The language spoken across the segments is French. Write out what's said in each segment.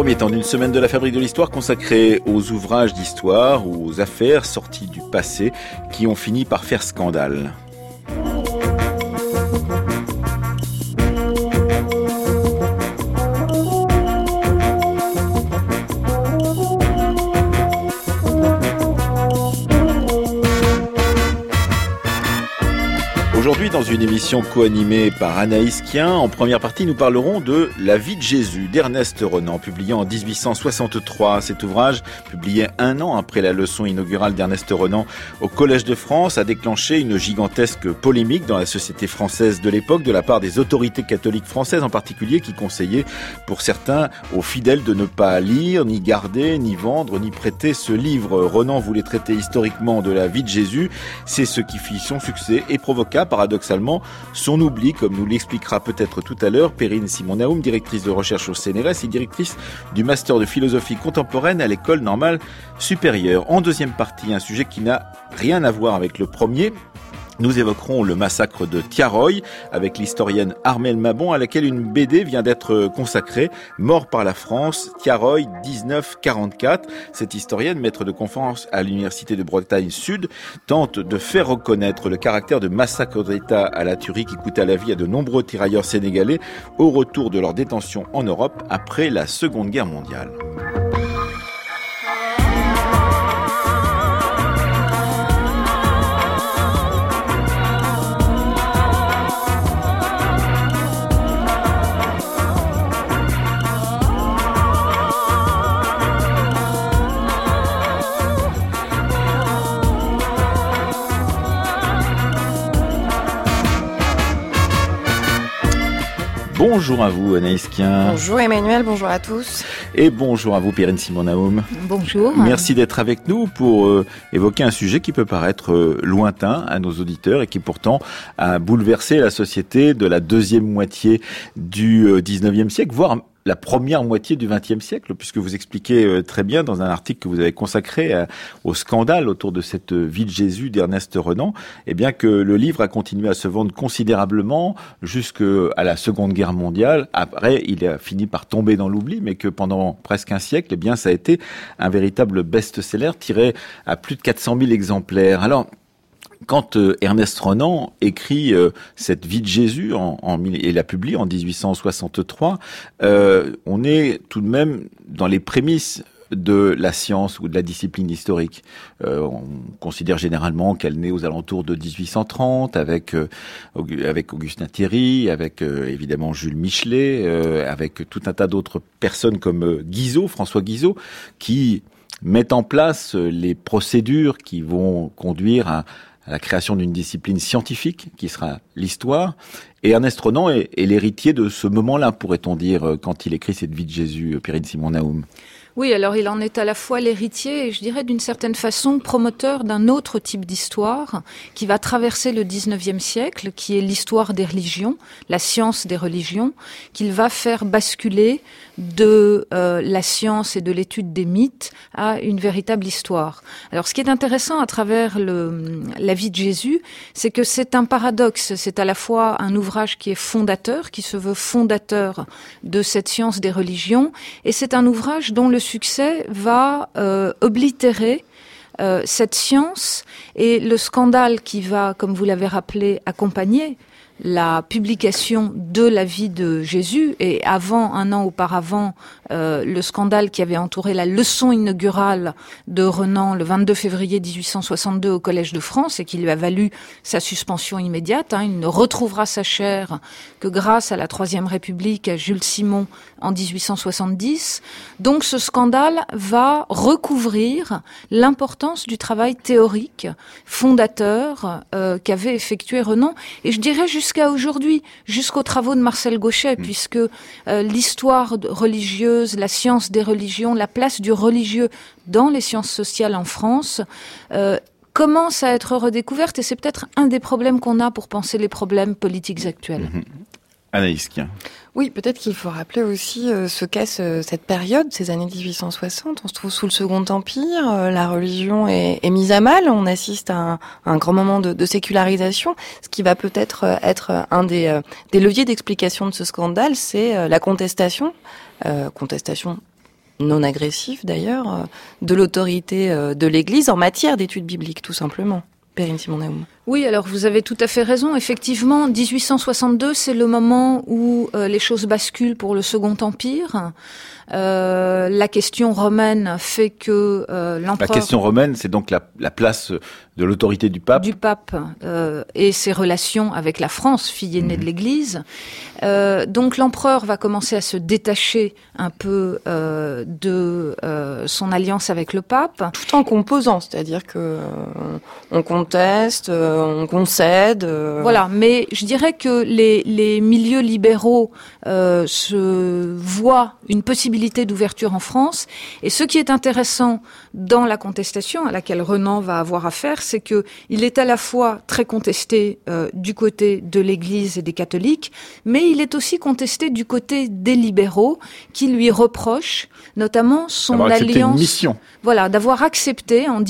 premier temps d'une semaine de la Fabrique de l'Histoire consacrée aux ouvrages d'histoire ou aux affaires sorties du passé qui ont fini par faire scandale. Aujourd'hui, dans une émission co-animée par Anaïs Kien, en première partie, nous parlerons de La vie de Jésus d'Ernest Renan, publié en 1863. Cet ouvrage, publié un an après la leçon inaugurale d'Ernest Renan au Collège de France, a déclenché une gigantesque polémique dans la société française de l'époque, de la part des autorités catholiques françaises en particulier, qui conseillaient pour certains aux fidèles de ne pas lire, ni garder, ni vendre, ni prêter ce livre. Renan voulait traiter historiquement de la vie de Jésus. C'est ce qui fit son succès et provoqua paradoxalement son oubli, comme nous l'expliquera peut-être tout à l'heure Perrine Simon-Naoum, directrice de recherche au CNRS et directrice du master de philosophie contemporaine à l'École normale supérieure. En deuxième partie, un sujet qui n'a rien à voir avec le premier. Nous évoquerons le massacre de Thiaroye avec l'historienne Armelle Mabon, à laquelle une BD vient d'être consacrée, Mort par la France, Thiaroye 1944. Cette historienne, maître de conférence à l'université de Bretagne Sud, tente de faire reconnaître le caractère de massacre d'État à la tuerie qui coûta la vie à de nombreux tirailleurs sénégalais au retour de leur détention en Europe après la Seconde Guerre mondiale. Bonjour à vous Anaïs Kien. Bonjour Emmanuel, bonjour à tous. Et bonjour à vous Perrine Simon-Naoum. Bonjour. Merci d'être avec nous pour évoquer un sujet qui peut paraître lointain à nos auditeurs et qui pourtant a bouleversé la société de la deuxième moitié du 19e siècle, voire la première moitié du XXe siècle, puisque vous expliquez très bien dans un article que vous avez consacré au scandale autour de cette vie de Jésus d'Ernest Renan, eh bien que le livre a continué à se vendre considérablement jusqu'à la Seconde Guerre mondiale. Après, il a fini par tomber dans l'oubli, mais que pendant presque un siècle, eh bien, ça a été un véritable best-seller tiré à plus de 400 000 exemplaires. Alors, quand Ernest Renan écrit cette vie de Jésus et la publie en 1863, on est tout de même dans les prémices de la science ou de la discipline historique. On considère généralement qu'elle naît aux alentours de 1830 avec Augustin Thierry, avec évidemment Jules Michelet, avec tout un tas d'autres personnes comme François Guizot, qui mettent en place les procédures qui vont conduire à la création d'une discipline scientifique qui sera l'histoire. Et Ernest Renan est l'héritier de ce moment-là, pourrait-on dire, quand il écrit cette vie de Jésus, Perrine Simon-Naoum. Oui, alors il en est à la fois l'héritier et je dirais d'une certaine façon promoteur d'un autre type d'histoire qui va traverser le 19e siècle, qui est l'histoire des religions, la science des religions, qu'il va faire basculer de la science et de l'étude des mythes à une véritable histoire. Alors ce qui est intéressant à travers la vie de Jésus, c'est que c'est un paradoxe, c'est à la fois un ouvrage qui est fondateur, qui se veut fondateur de cette science des religions, et c'est un ouvrage dont le succès va oblitérer cette science et le scandale qui va, comme vous l'avez rappelé, accompagner la publication de la vie de Jésus et un an auparavant, le scandale qui avait entouré la leçon inaugurale de Renan le 22 février 1862 au Collège de France et qui lui a valu sa suspension immédiate. Il ne retrouvera sa chaire que grâce à la Troisième République, à Jules Simon en 1870. Donc ce scandale va recouvrir l'importance du travail théorique fondateur qu'avait effectué Renan, et je dirais jusqu'à aujourd'hui, jusqu'aux travaux de Marcel Gauchet, puisque l'histoire religieuse, la science des religions, la place du religieux dans les sciences sociales en France commence à être redécouverte, et c'est peut-être un des problèmes qu'on a pour penser les problèmes politiques actuels. Anaïs Kien. Oui, peut-être qu'il faut rappeler aussi ce qu'est cette période, ces années 1860. On se trouve sous le Second Empire, la religion est mise à mal, on assiste à un grand moment de sécularisation. Ce qui va peut-être être un des leviers d'explication de ce scandale, c'est la contestation non agressif d'ailleurs, de l'autorité de l'Église en matière d'études bibliques, tout simplement. Perrine Simon-Naoum. Oui, alors vous avez tout à fait raison. Effectivement, 1862, c'est le moment où les choses basculent pour le Second Empire. La question romaine fait que l'empereur... La question romaine, c'est donc la place de l'autorité du pape. Du pape et ses relations avec la France, fille aînée de l'Église. Donc l'empereur va commencer à se détacher un peu de son alliance avec le pape. Tout en composant, c'est-à-dire que on conteste, on concède. Voilà, mais je dirais que les milieux libéraux se voient une possibilité d'ouverture en France. Et ce qui est intéressant dans la contestation à laquelle Renan va avoir affaire, c'est que il est à la fois très contesté du côté de l'Église et des catholiques, mais il est aussi contesté du côté des libéraux qui lui reprochent notamment son alliance, une mission. Voilà, d'avoir accepté en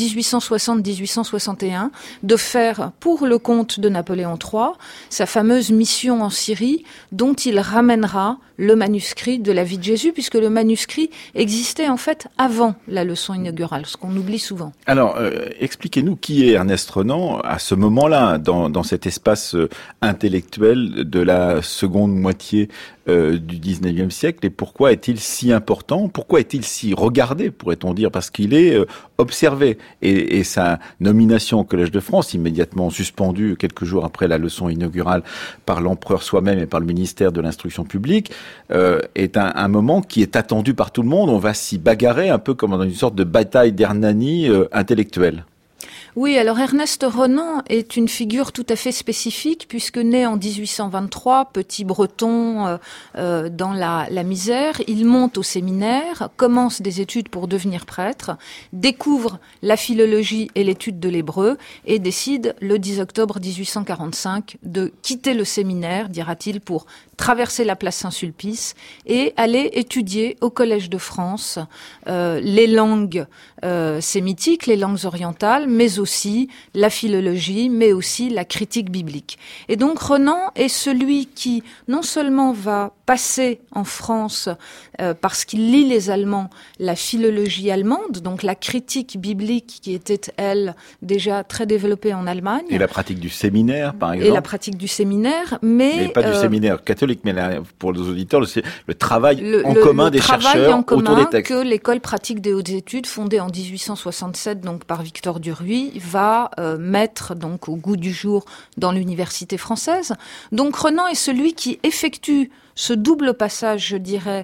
1860-1861 de faire pour le compte de Napoléon III sa fameuse mission en Syrie dont il ramènera le manuscrit de la vie de Jésus, puisque le manuscrit existait en fait avant la leçon inaugurale, ce qu'on oublie souvent. Alors, expliquez-nous qui est Ernest Renan à ce moment-là, dans cet espace intellectuel de la seconde moitié du 19e siècle, et pourquoi est-il si important? Pourquoi est-il si regardé, pourrait-on dire? Parce qu'il est observé. Et sa nomination au Collège de France, immédiatement suspendue quelques jours après la leçon inaugurale par l'empereur soi-même et par le ministère de l'Instruction publique, est un moment qui est attendu par tout le monde. On va s'y bagarrer un peu comme dans une sorte de bataille d'Hernani intellectuelle. Oui, alors Ernest Renan est une figure tout à fait spécifique puisque né en 1823, petit breton dans la misère, il monte au séminaire, commence des études pour devenir prêtre, découvre la philologie et l'étude de l'hébreu et décide le 10 octobre 1845 de quitter le séminaire, dira-t-il, pour traverser la place Saint-Sulpice et aller étudier au Collège de France les langues sémitiques, les langues orientales, mais aussi la philologie, mais aussi la critique biblique. Et donc Renan est celui qui non seulement va passer en France parce qu'il lit les Allemands, la philologie allemande, donc la critique biblique qui était, elle, déjà très développée en Allemagne. Et la pratique du séminaire, par exemple. Et la pratique du séminaire, mais pas du séminaire catholique, mais là, pour les auditeurs, le travail en commun des chercheurs autour des textes. Que l'école pratique des hautes études, fondée en 1867 donc par Victor Duruy, va mettre donc au goût du jour dans l'université française. Donc Renan est celui qui effectue ce double passage, je dirais,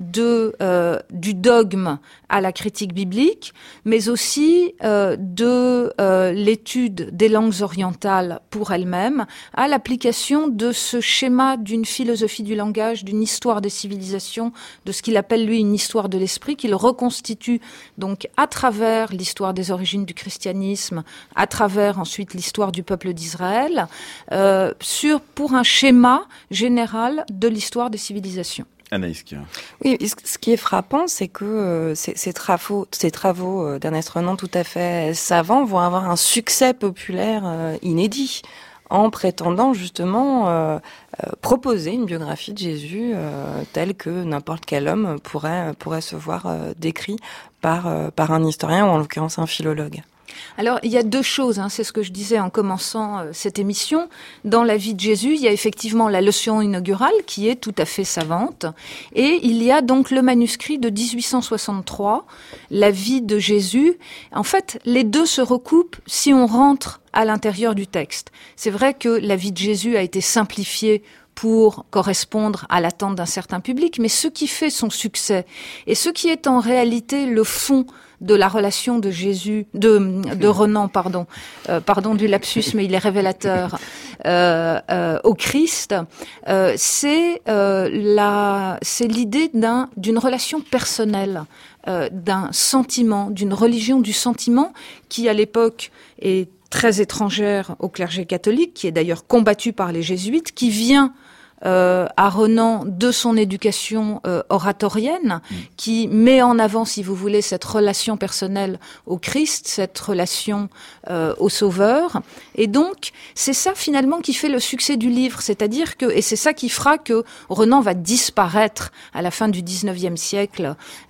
du dogme à la critique biblique, mais aussi de l'étude des langues orientales pour elles-mêmes, à l'application de ce schéma d'une philosophie du langage, d'une histoire des civilisations, de ce qu'il appelle lui une histoire de l'esprit, qu'il reconstitue donc à travers l'histoire des origines du christianisme, à travers ensuite l'histoire du peuple d'Israël, pour un schéma général de l'histoire des civilisations. Anaïs Kien. Oui, ce qui est frappant, c'est que ces travaux d'Ernest Renan tout à fait savants vont avoir un succès populaire inédit en prétendant justement proposer une biographie de Jésus telle que n'importe quel homme pourrait se voir décrit par un historien ou en l'occurrence un philologue. Alors, il y a deux choses, c'est ce que je disais en commençant cette émission. Dans la vie de Jésus, il y a effectivement la leçon inaugurale qui est tout à fait savante. Et il y a donc le manuscrit de 1863, la vie de Jésus. En fait, les deux se recoupent si on rentre à l'intérieur du texte. C'est vrai que la vie de Jésus a été simplifiée pour correspondre à l'attente d'un certain public, mais ce qui fait son succès et ce qui est en réalité le fond de la relation de Jésus, de Renan, pardon du lapsus, mais il est révélateur, au Christ, c'est l'idée d'une relation personnelle, d'un sentiment, d'une religion du sentiment qui à l'époque est très étrangère au clergé catholique, qui est d'ailleurs combattu par les jésuites, qui vient à Renan de son éducation oratorienne, qui met en avant, si vous voulez, cette relation personnelle au Christ, cette relation au Sauveur. Et donc, c'est ça finalement qui fait le succès du livre, c'est-à-dire que, et c'est ça qui fera que Renan va disparaître à la fin du XIXe siècle,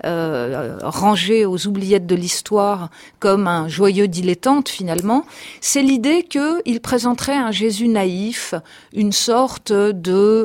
rangé aux oubliettes de l'histoire comme un joyeux dilettante finalement, c'est l'idée qu'il présenterait un Jésus naïf, une sorte de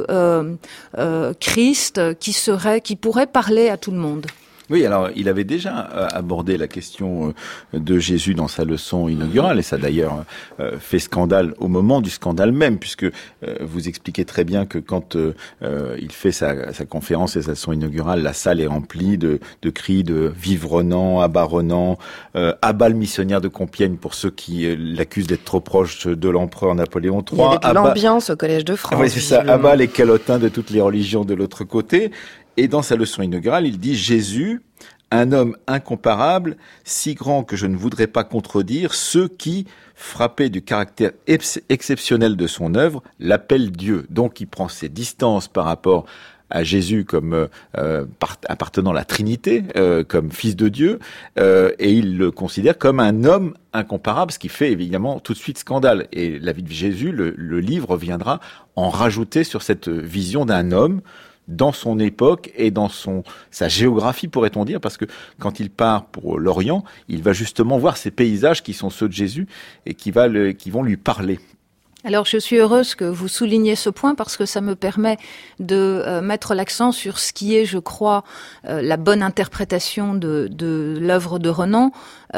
Christ qui pourrait parler à tout le monde. Oui, alors il avait déjà abordé la question de Jésus dans sa leçon inaugurale, et ça d'ailleurs fait scandale au moment du scandale même, puisque vous expliquez très bien que quand il fait sa conférence et sa leçon inaugurale, la salle est remplie de cris de « Vive Renan »,« Abat Renan »,« Abat le missionnaire de Compiègne » pour ceux qui l'accusent d'être trop proche de l'empereur Napoléon III. Il y avait de l'ambiance au Collège de France. Oui, c'est ça, abat les calotins de toutes les religions de l'autre côté. Et dans sa leçon inaugurale, il dit « Jésus, un homme incomparable, si grand que je ne voudrais pas contredire ceux qui, frappés du caractère exceptionnel de son œuvre, l'appellent Dieu. » Donc il prend ses distances par rapport à Jésus comme appartenant à la Trinité, comme fils de Dieu, et il le considère comme un homme incomparable, ce qui fait évidemment tout de suite scandale. Et la vie de Jésus, le livre viendra en rajouter sur cette vision d'un homme dans son époque et dans sa géographie, pourrait-on dire, parce que quand il part pour l'Orient, il va justement voir ces paysages qui sont ceux de Jésus et qui vont lui parler. Alors, je suis heureuse que vous souligniez ce point parce que ça me permet de mettre l'accent sur ce qui est, je crois, la bonne interprétation de l'œuvre de Renan.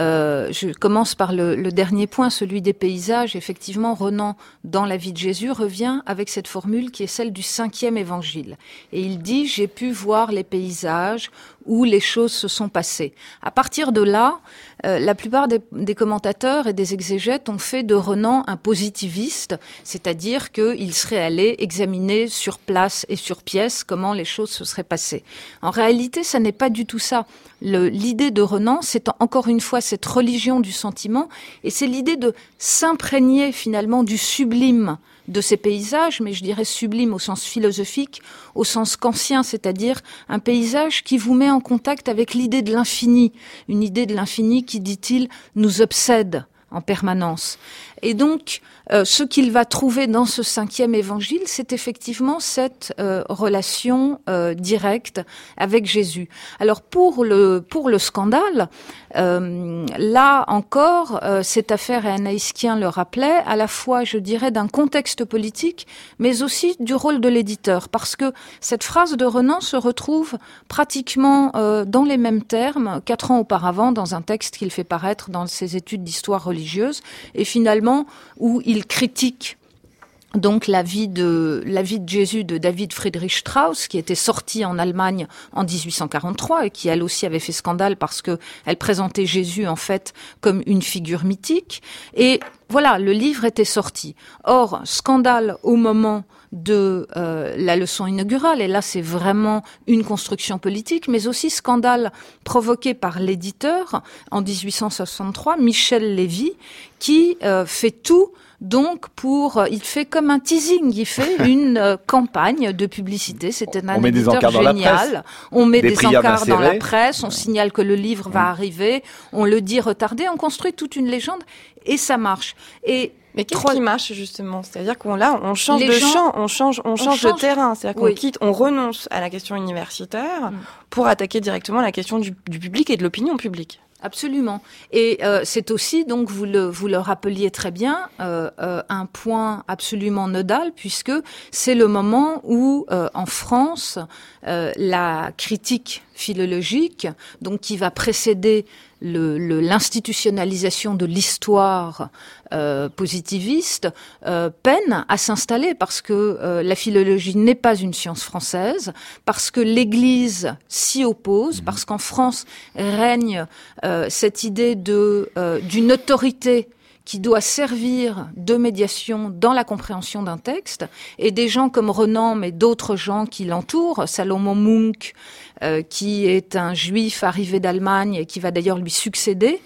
Je commence par le dernier point, celui des paysages. Effectivement, Renan, dans la vie de Jésus, revient avec cette formule qui est celle du 5e évangile. Et il dit « J'ai pu voir les paysages où les choses se sont passées ». À partir de là, la plupart des commentateurs et des exégètes ont fait de Renan un positiviste, c'est-à-dire qu'il serait allé examiner sur place et sur pièce comment les choses se seraient passées. En réalité, ça n'est pas du tout ça. L'idée de Renan, c'est encore une fois cette religion du sentiment, et c'est l'idée de s'imprégner finalement du sublime de ces paysages, mais je dirais sublime au sens philosophique, au sens kantien, c'est-à-dire un paysage qui vous met en contact avec l'idée de l'infini, une idée de l'infini qui, dit-il, nous obsède en permanence. Et donc, ce qu'il va trouver dans ce 5e évangile, c'est effectivement cette relation directe avec Jésus. Alors pour le scandale, là encore, cette affaire, et Anaïs Kien le rappelait, à la fois, je dirais, d'un contexte politique, mais aussi du rôle de l'éditeur, parce que cette phrase de Renan se retrouve pratiquement dans les mêmes termes 4 ans auparavant dans un texte qu'il fait paraître dans ses études d'histoire religieuse, et finalement où il critique donc la vie de Jésus de David Friedrich Strauss, qui était sortie en Allemagne en 1843 et qui elle aussi avait fait scandale parce que elle présentait Jésus en fait comme une figure mythique. Et voilà, le livre était sorti. Or, scandale au moment de la leçon inaugurale, et là c'est vraiment une construction politique, mais aussi scandale provoqué par l'éditeur en 1863, Michel Lévy, qui fait tout. Donc, il fait comme un teasing, il fait une campagne de publicité. C'était un éditeur génial. On met des encarts dans la presse, on signale que le livre va arriver, on le dit retardé, on construit toute une légende et ça marche. Mais qu'est-ce qui marche justement ? C'est-à-dire on change de champ, on change de terrain. C'est-à-dire qu'on on renonce à la question universitaire pour attaquer directement la question du public et de l'opinion publique. Absolument. Et c'est aussi, donc vous le rappeliez très bien, un point absolument nodal, puisque c'est le moment où, en France, la critique philologique, donc qui va précéder l'institutionnalisation de l'histoire positiviste, peine à s'installer parce que la philologie n'est pas une science française, parce que l'Église s'y oppose, parce qu'en France règne cette idée d'une autorité qui doit servir de médiation dans la compréhension d'un texte, et des gens comme Renan, mais d'autres gens qui l'entourent, Salomon Munk, qui est un juif arrivé d'Allemagne et qui va d'ailleurs lui succéder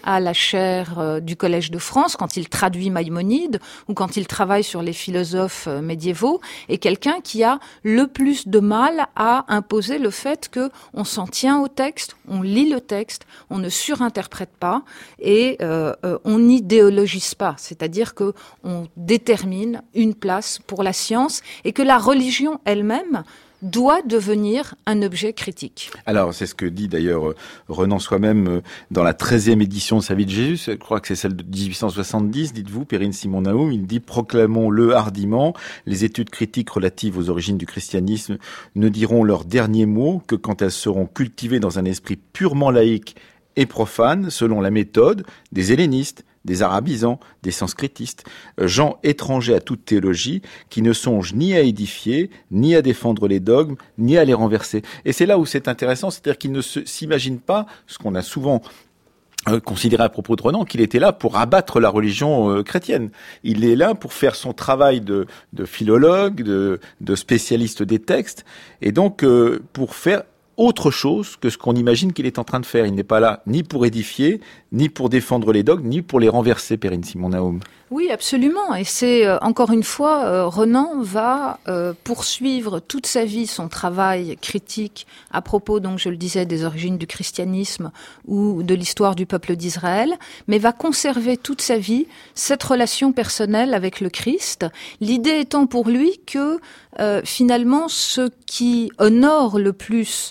à la chaire du Collège de France, quand il traduit Maïmonide ou quand il travaille sur les philosophes médiévaux, est quelqu'un qui a le plus de mal à imposer le fait que on s'en tient au texte, on lit le texte, on ne surinterprète pas et on n'idéologise pas, c'est-à-dire que on détermine une place pour la science et que la religion elle-même doit devenir un objet critique. Alors, c'est ce que dit d'ailleurs Renan soi-même dans la 13e édition de sa vie de Jésus, je crois que c'est celle de 1870, dites-vous, Perrine Simon-Naoum, il dit « Proclamons-le hardiment, les études critiques relatives aux origines du christianisme ne diront leurs derniers mots que quand elles seront cultivées dans un esprit purement laïque et profane, selon la méthode des hellénistes, des arabisants, des sanskritistes, gens étrangers à toute théologie, qui ne songent ni à édifier, ni à défendre les dogmes, ni à les renverser. » Et c'est là où c'est intéressant, c'est-à-dire qu'ils ne s'imaginent pas ce qu'on a souvent considéré à propos de Renan, qu'il était là pour abattre la religion chrétienne. Il est là pour faire son travail de philologue, de spécialiste des textes, et donc pour faire autre chose que ce qu'on imagine qu'il est en train de faire. Il n'est pas là ni pour édifier, ni pour défendre les dogmes, ni pour les renverser, Perrine Simon-Naoum. Oui, absolument. Et c'est, encore une fois, Renan va poursuivre toute sa vie son travail critique à propos, donc je le disais, des origines du christianisme ou de l'histoire du peuple d'Israël, mais va conserver toute sa vie cette relation personnelle avec le Christ, l'idée étant pour lui que finalement ce qui honore le plus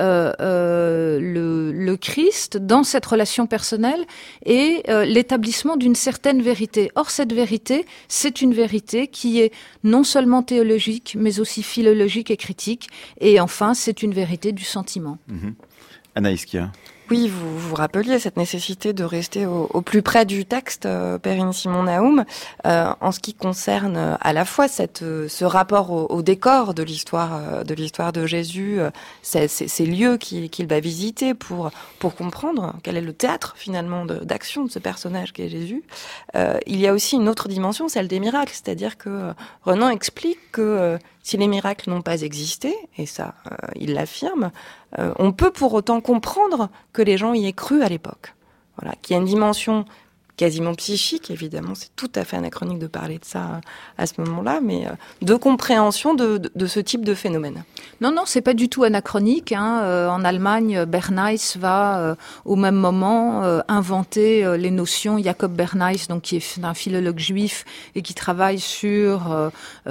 le Christ dans cette relation personnelle est l'établissement d'une certaine vérité. Or, cette vérité, c'est une vérité qui est non seulement théologique, mais aussi philologique et critique. Et enfin, c'est une vérité du sentiment. Anaïs Kia. Oui, vous rappeliez cette nécessité de rester au plus près du texte, Perrine Simon-Naoum, en ce qui concerne à la fois ce rapport au décor de l'histoire de Jésus, ces lieux qu'il va visiter pour comprendre quel est le théâtre finalement d'action de ce personnage qu'est Jésus. Il y a aussi une autre dimension, celle des miracles, c'est-à-dire que Renan explique que si les miracles n'ont pas existé, et ça, il l'affirme, on peut pour autant comprendre que les gens y aient cru à l'époque. Voilà, qu'il y a une dimension quasiment psychique, évidemment, c'est tout à fait anachronique de parler de ça à ce moment-là, mais de compréhension de ce type de phénomène. Non, c'est pas du tout anachronique. En Allemagne, Bernays va au même moment inventer les notions. Jacob Bernays, donc qui est un philologue juif et qui travaille sur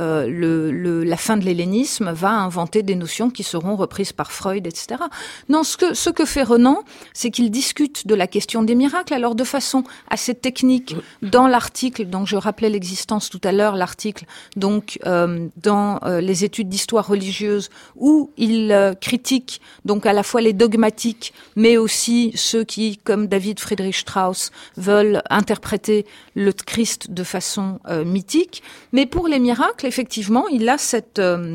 la fin de l'hellénisme, va inventer des notions qui seront reprises par Freud, etc. Non, ce que fait Renan, c'est qu'il discute de la question des miracles, alors de façon assez technique dans l'article, dont je rappelais l'existence tout à l'heure, l'article donc dans les études d'histoire religieuse où il critique donc à la fois les dogmatiques, mais aussi ceux qui, comme David Friedrich Strauss, veulent interpréter le Christ de façon mythique. Mais pour les miracles, effectivement, il a cette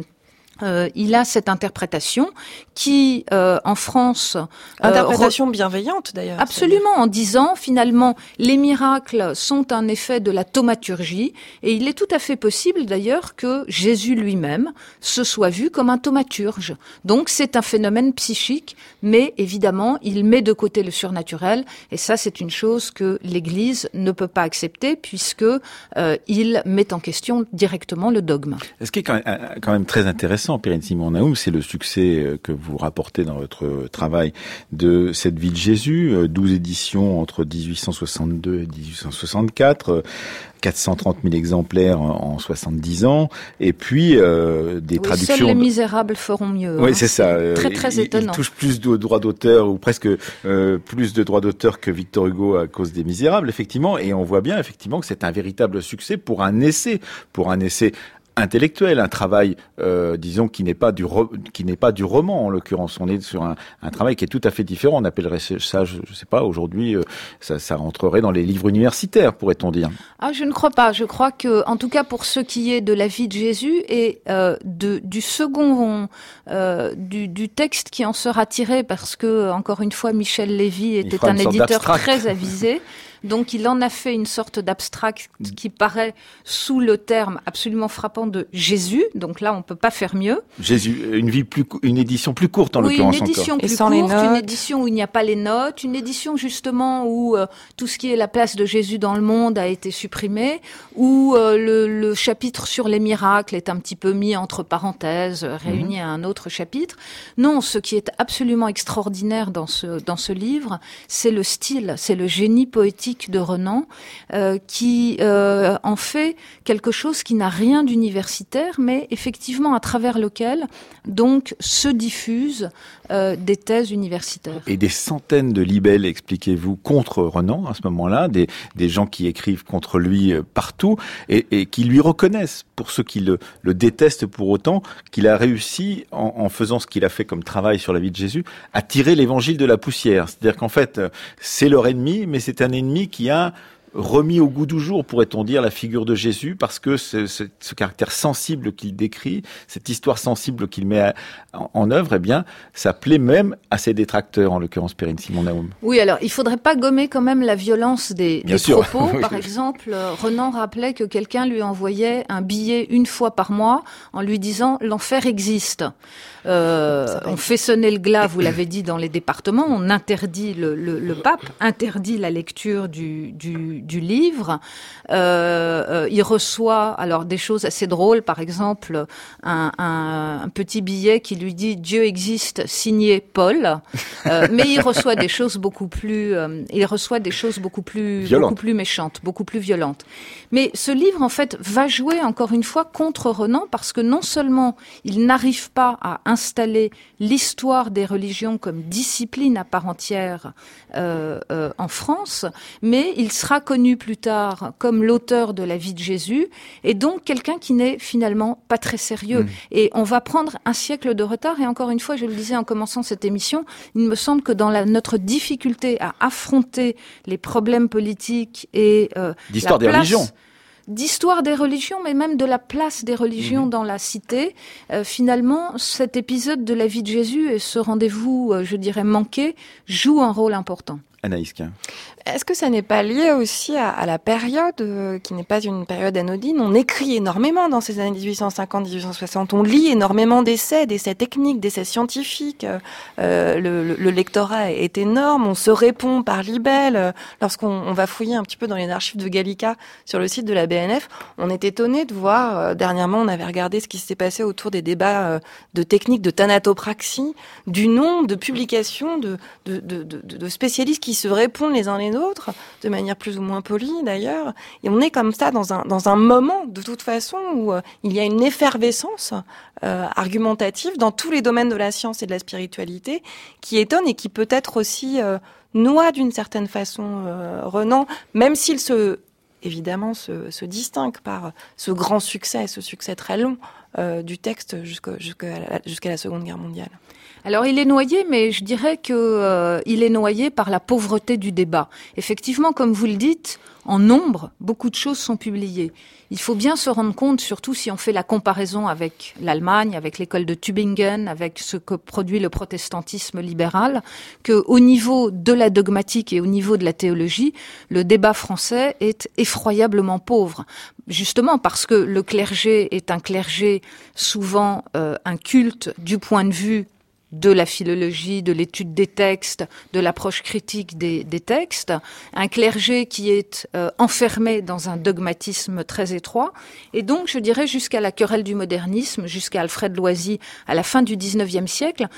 interprétation qui, en France... Interprétation bienveillante, d'ailleurs. Absolument, en disant, finalement, les miracles sont un effet de la thaumaturgie, et il est tout à fait possible, d'ailleurs, que Jésus lui-même se soit vu comme un thaumaturge. Donc, c'est un phénomène psychique, mais évidemment, il met de côté le surnaturel, et ça, c'est une chose que l'Église ne peut pas accepter, puisque il met en question directement le dogme. Ce qui est quand même très intéressant, Perrine Simon-Naoum, c'est le succès que vous rapportez dans votre travail de cette vie de Jésus, 12 éditions entre 1862 et 1864, 430 000 exemplaires en 70 ans, et puis des traductions... Seuls les misérables feront mieux. Oui, c'est ça. Très, très étonnant. Il touche plus de droits d'auteur, ou presque plus de droits d'auteur que Victor Hugo à cause des Misérables, effectivement, et on voit bien, effectivement, que c'est un véritable succès pour un essai intellectuel, un travail, disons, qui n'est pas du roman, en l'occurrence. On est sur un travail qui est tout à fait différent. On appellerait ça, je sais pas, aujourd'hui, ça rentrerait dans les livres universitaires, pourrait-on dire. Ah, je ne crois pas. Je crois que, en tout cas, pour ce qui est de la vie de Jésus et du second, du texte qui en sera tiré, parce que, encore une fois, Michel Lévy était un éditeur très avisé. Donc il en a fait une sorte d'abstract qui paraît sous le terme absolument frappant de Jésus. Donc là, on peut pas faire mieux. Jésus, une édition plus courte en l'occurrence encore. Une édition plus courte, une édition où il n'y a pas les notes, une édition justement où tout ce qui est la place de Jésus dans le monde a été supprimé, où le chapitre sur les miracles est un petit peu mis entre parenthèses, réuni à un autre chapitre. Non, ce qui est absolument extraordinaire dans ce livre, c'est le style, c'est le génie poétique de Renan qui en fait quelque chose qui n'a rien d'universitaire, mais effectivement à travers lequel donc se diffusent des thèses universitaires. Et des centaines de libelles, expliquez-vous, contre Renan à ce moment-là, des gens qui écrivent contre lui partout et qui lui reconnaissent, pour ceux qui le détestent pour autant, qu'il a réussi, en faisant ce qu'il a fait comme travail sur la vie de Jésus, à tirer l'évangile de la poussière. C'est-à-dire qu'en fait, c'est leur ennemi, mais c'est un ennemi qui a remis au goût du jour, pourrait-on dire, la figure de Jésus, parce que ce caractère sensible qu'il décrit, cette histoire sensible qu'il met en œuvre, eh bien, ça plaît même à ses détracteurs, en l'occurrence Perrine Simon-Naoum. Oui, alors, il faudrait pas gommer quand même la violence des propos. Oui. Par exemple, Renan rappelait que quelqu'un lui envoyait un billet une fois par mois en lui disant « l'enfer existe ». On fait sonner le glas, vous l'avez dit, dans les départements, on interdit le pape, interdit la lecture du livre. Il reçoit alors des choses assez drôles, par exemple un petit billet qui lui dit Dieu existe, signé Paul, mais il reçoit des choses beaucoup plus méchantes, beaucoup plus violentes. Mais ce livre en fait va jouer encore une fois contre Renan parce que non seulement il n'arrive pas à installer l'histoire des religions comme discipline à part entière en France, mais il sera connu plus tard comme l'auteur de la vie de Jésus, et donc quelqu'un qui n'est finalement pas très sérieux. Et on va prendre un siècle de retard, et encore une fois, je le disais en commençant cette émission, il me semble que dans notre difficulté à affronter les problèmes politiques et d'histoire des religions, d'histoire des religions, mais même de la place des religions dans la cité. Finalement, cet épisode de la vie de Jésus et ce rendez-vous, je dirais, manqué, joue un rôle important. Anaïs Quin. Est-ce que ça n'est pas lié aussi à la période, qui n'est pas une période anodine? On écrit énormément dans ces années 1850-1860. On lit énormément d'essais techniques, d'essais scientifiques. Le lectorat est énorme. On se répond par libelle. Lorsqu'on va fouiller un petit peu dans les archives de Gallica sur le site de la BNF, on est étonné de voir, dernièrement, on avait regardé ce qui s'est passé autour des débats de techniques de thanatopraxie, du nombre de publications de spécialistes qui se répondent les uns les autres, de manière plus ou moins polie d'ailleurs, et on est comme ça dans un moment de toute façon où il y a une effervescence argumentative dans tous les domaines de la science et de la spiritualité qui étonne et qui peut être aussi noie d'une certaine façon Renan, même s'il évidemment se distingue par ce grand succès, ce succès très long du texte jusqu'à la Seconde Guerre mondiale. Alors il est noyé, mais je dirais que il est noyé par la pauvreté du débat. Effectivement, comme vous le dites, en nombre, beaucoup de choses sont publiées. Il faut bien se rendre compte, surtout si on fait la comparaison avec l'Allemagne, avec l'école de Tübingen, avec ce que produit le protestantisme libéral, que au niveau de la dogmatique et au niveau de la théologie, le débat français est effroyablement pauvre. Justement parce que le clergé est un clergé souvent inculte du point de vue de la philologie, de l'étude des textes, de l'approche critique des textes, un clergé qui est enfermé dans un dogmatisme très étroit, et donc je dirais jusqu'à la querelle du modernisme, jusqu'à Alfred Loisy à la fin du XIXe siècle,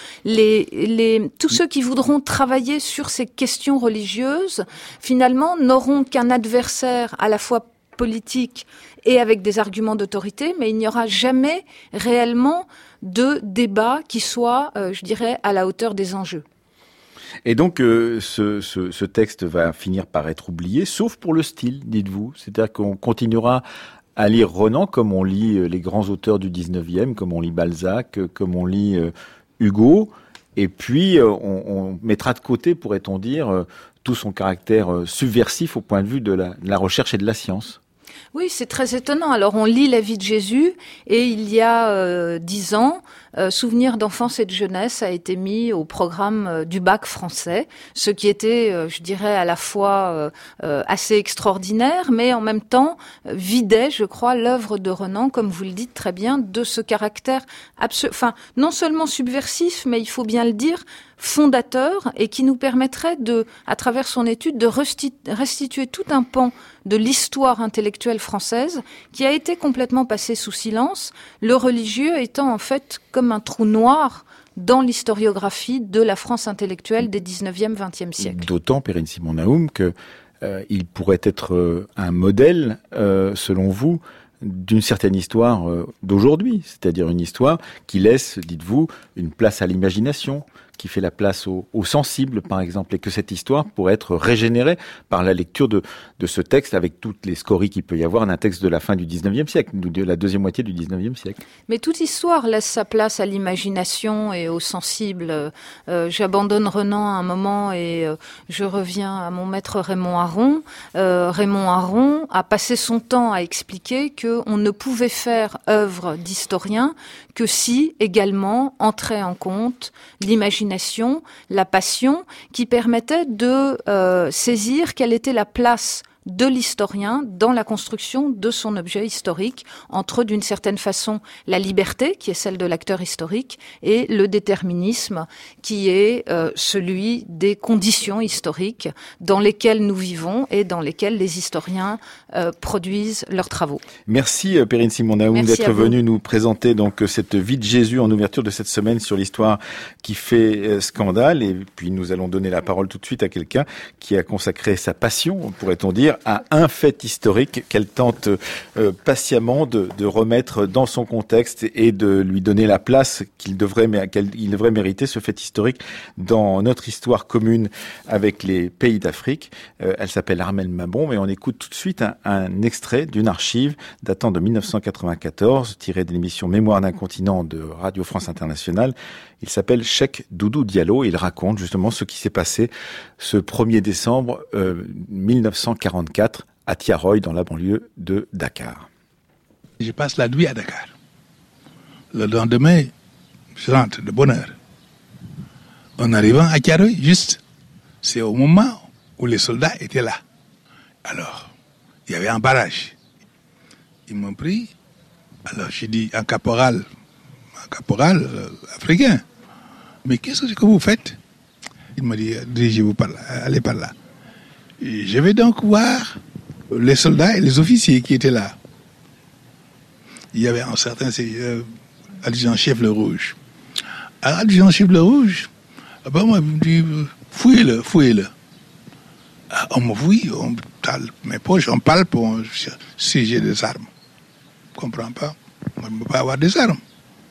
tous ceux qui voudront travailler sur ces questions religieuses, finalement, n'auront qu'un adversaire à la fois politique et avec des arguments d'autorité, mais il n'y aura jamais réellement de débat qui soit, je dirais, à la hauteur des enjeux. Et donc, ce texte va finir par être oublié, sauf pour le style, dites-vous. C'est-à-dire qu'on continuera à lire Renan comme on lit les grands auteurs du 19e, comme on lit Balzac, comme on lit Hugo, et puis on mettra de côté, pourrait-on dire, tout son caractère subversif au point de vue de la recherche et de la science. Oui, c'est très étonnant. Alors, on lit la vie de Jésus et il y a 10 ans, Souvenirs d'enfance et de jeunesse a été mis au programme du bac français, ce qui était, je dirais, à la fois assez extraordinaire, mais en même temps vidait, je crois, l'œuvre de Renan, comme vous le dites très bien, de ce caractère non seulement subversif, mais il faut bien le dire, fondateur, et qui nous permettrait de, à travers son étude, de restituer tout un pan de l'histoire intellectuelle française qui a été complètement passé sous silence, le religieux étant en fait comme un trou noir dans l'historiographie de la France intellectuelle des 19e, 20e siècles. D'autant, Perrine Simon-Naoum, que il pourrait être un modèle, selon vous, d'une certaine histoire d'aujourd'hui, c'est-à-dire une histoire qui laisse, dites-vous, une place à l'imagination, qui fait la place aux sensibles, par exemple, et que cette histoire pourrait être régénérée par la lecture de ce texte, avec toutes les scories qu'il peut y avoir d'un texte de la fin du 19e siècle, ou de la deuxième moitié du 19e siècle. Mais toute histoire laisse sa place à l'imagination et aux sensibles. J'abandonne Renan à un moment et je reviens à mon maître Raymond Aron. Raymond Aron a passé son temps à expliquer qu'on ne pouvait faire œuvre d'historien que si, également, entrait en compte l'imagination, la passion, qui permettait de saisir quelle était la place de l'historien dans la construction de son objet historique, entre, d'une certaine façon, la liberté, qui est celle de l'acteur historique, et le déterminisme, qui est celui des conditions historiques dans lesquelles nous vivons et dans lesquelles les historiens produisent leurs travaux. Merci Perrine Simon-Naoum d'être venue nous présenter donc cette vie de Jésus en ouverture de cette semaine sur l'histoire qui fait scandale. Et puis nous allons donner la parole tout de suite à quelqu'un qui a consacré sa passion, pourrait-on dire, à un fait historique qu'elle tente patiemment de remettre dans son contexte et de lui donner la place qu'il devrait mériter, ce fait historique, dans notre histoire commune avec les pays d'Afrique. Elle s'appelle Armelle Mabon, et on écoute tout de suite un extrait d'une archive datant de 1994, tiré de l'émission Mémoire d'un continent de Radio France Internationale. Il s'appelle Cheikh Doudou Diallo et il raconte justement ce qui s'est passé ce 1er décembre 1944 à Tiaroy, dans la banlieue de Dakar. Je passe la nuit à Dakar. Le lendemain, je rentre de bonne heure. En arrivant à Tiaroy, juste, c'est au moment où les soldats étaient là. Alors, il y avait un barrage. Ils m'ont pris. Alors, j'ai dit, un caporal africain. Mais qu'est-ce que vous faites? Il m'a dit, dirigez-vous par là, allez par là. Et je vais donc voir les soldats et les officiers qui étaient là. Il y avait un certain adjudant-chef le Rouge. Alors, adjudant-chef le Rouge, moi, il me dit, fouillez-le. On me fouille, on tale mes poches, on parle pour si j'ai des armes. Je ne comprends pas. Moi, je ne peux pas avoir des armes.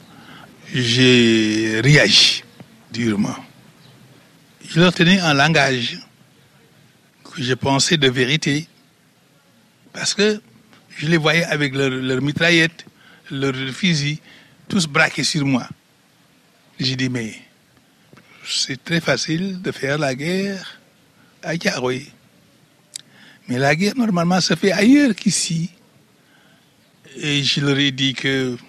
J'ai réagi durement. Je leur tenais un langage que je pensais de vérité, parce que je les voyais avec leurs mitraillettes, leurs fusils, tous braqués sur moi. J'ai dit, mais c'est très facile de faire la guerre à Tiaroy. Mais la guerre, normalement, se fait ailleurs qu'ici. Et je leur ai dit que